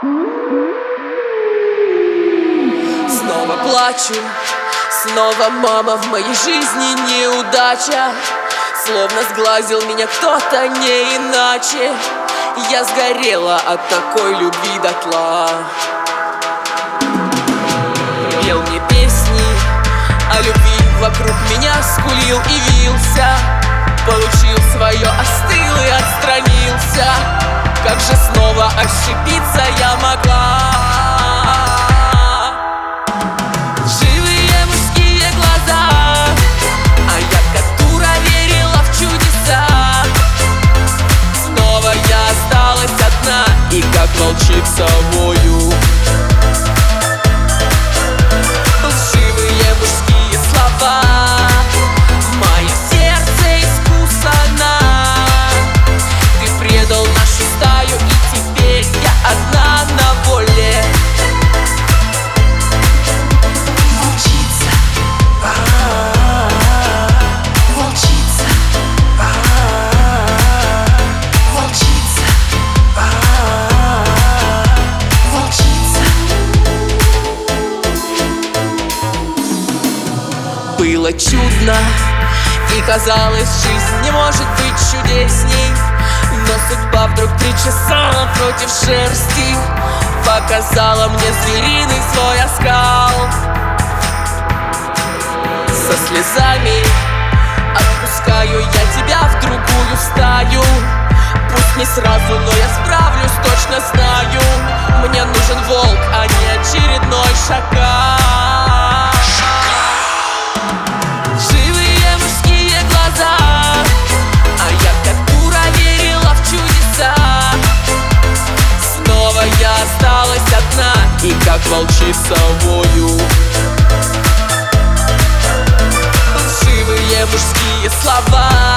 Снова плачу, снова мама в моей жизни неудача. Словно сглазил меня кто-то не иначе. Я сгорела от такой любви дотла. Пел мне песни о любви, вокруг меня скулил и вился. Получил свое, остыл и отстранился. Как же снова ошибиться я могла? Живые мужские глаза, а я как дура верила в чудеса. Снова я осталась одна и как волчица вою. Лживые мужские слова, мое сердце искусано. Ты предал нашу стаю, и теперь я одна на воле. Волчица, волчица, волчица, волчица. Было чудно, и казалось, жизнь не может быть чудесней. Но судьба вдруг 3 часа против шерсти показала мне звериный свой оскал. Со слезами отпускаю я тебя в другую стаю. Пусть не сразу, но я справлюсь, точно знаю. Мне нужен волк, а не очередной шакал. Живые мужские глаза, а я как дура верила в чудеса. Снова я осталась одна и как волчица вою. Лживые мужские слова,